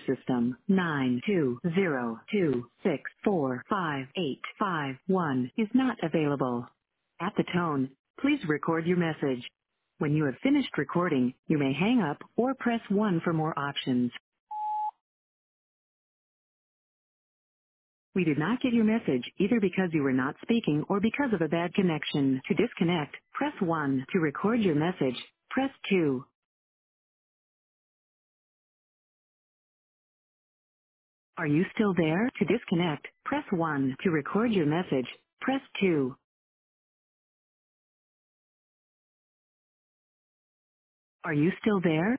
system. 92026458551 is not available. At the tone, please record your message. When you have finished recording, you may hang up or press 1 for more options. We did not get your message either because you were not speaking or because of a bad connection. To disconnect, press 1. To record your message, press 2. Are you still there? To disconnect, press 1. To record your message, press 2. Are you still there?